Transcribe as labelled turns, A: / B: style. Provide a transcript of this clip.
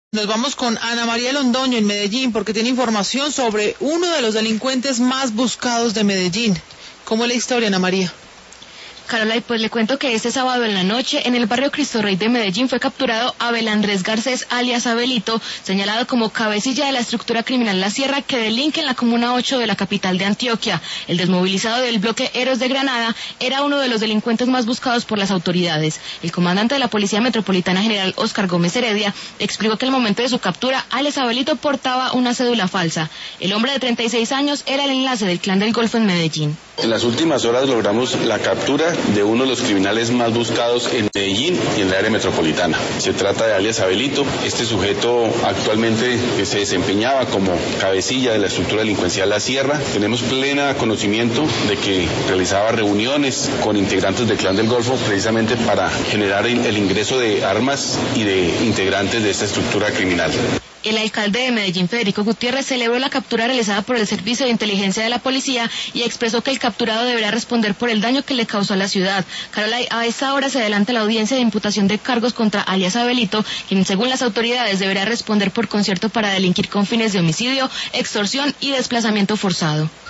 A: Nos vamos con Ana María Londoño en Medellín porque tiene información sobre uno de los delincuentes más buscados de Medellín. ¿Cómo es la historia, Ana María?
B: Caroline, pues le cuento que este sábado en la noche, en el barrio Cristo Rey de Medellín, fue capturado Abel Andrés Garcés, alias Abelito, señalado como cabecilla de la estructura criminal La Sierra, que delinque en la Comuna 8 de la capital de Antioquia. El desmovilizado del bloque Héroes de Granada era uno de los delincuentes más buscados por las autoridades. El comandante de la Policía Metropolitana, general Óscar Gómez Heredia, explicó que al momento de su captura, alias Abelito portaba una cédula falsa. El hombre de 36 años era el enlace del Clan del Golfo en Medellín.
C: En las últimas horas logramos la captura de uno de los criminales más buscados en Medellín y en el área metropolitana. Se trata de alias Abelito. Este sujeto actualmente se desempeñaba como cabecilla de la estructura delincuencial La Sierra. Tenemos pleno conocimiento de que realizaba reuniones con integrantes del Clan del Golfo precisamente para generar el ingreso de armas y de integrantes de esta estructura criminal.
B: El alcalde de Medellín, Federico Gutiérrez, celebró la captura realizada por el Servicio de Inteligencia de la Policía y expresó que el capturado deberá responder por el daño que le causó a la ciudad. Caroline, a esta hora se adelanta la audiencia de imputación de cargos contra alias Abelito, quien según las autoridades deberá responder por concierto para delinquir con fines de homicidio, extorsión y desplazamiento forzado.